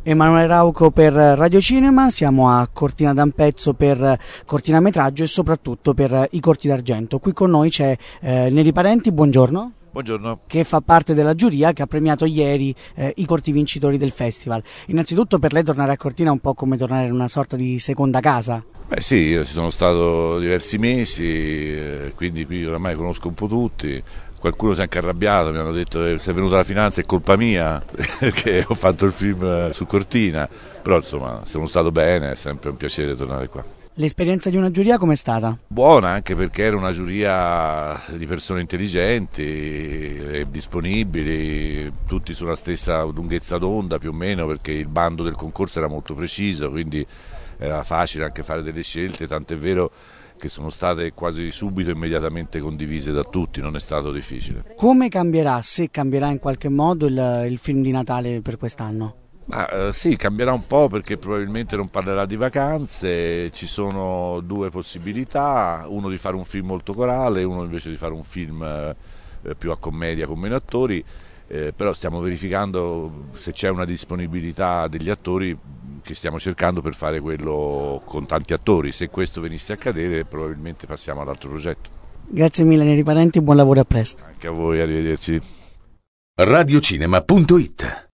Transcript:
Emanuele Rauco per Radio Cinema, siamo a Cortina d'Ampezzo per cortinametraggio e soprattutto per I Corti d'Argento. Qui con noi c'è Neri Parenti, buongiorno. Buongiorno. Che fa parte della giuria che ha premiato ieri i corti vincitori del festival. Innanzitutto per lei tornare a Cortina è un po' come tornare in una sorta di seconda casa. Beh sì, io ci sono stato diversi mesi, quindi qui oramai conosco un po' tutti. Qualcuno si è anche arrabbiato, mi hanno detto che se è venuta la finanza è colpa mia perché ho fatto il film su Cortina, però insomma sono stato bene, è sempre un piacere tornare qua. L'esperienza di una giuria com'è stata? Buona, anche perché era una giuria di persone intelligenti e disponibili, tutti sulla stessa lunghezza d'onda più o meno, perché il bando del concorso era molto preciso, quindi era facile anche fare delle scelte, tant'è vero che sono state quasi subito immediatamente condivise da tutti, non è stato difficile. Come cambierà, se cambierà in qualche modo il film di Natale per quest'anno? Sì, cambierà un po' perché probabilmente non parlerà di vacanze, ci sono due possibilità, uno di fare un film molto corale, uno invece di fare un film più a commedia con meno attori, però stiamo verificando se c'è una disponibilità degli attori che stiamo cercando per fare quello con tanti attori. Se questo venisse a accadere probabilmente passiamo all'altro progetto. Grazie mille Neri Parenti, buon lavoro e a presto. Anche a voi, arrivederci. Radiocinema.it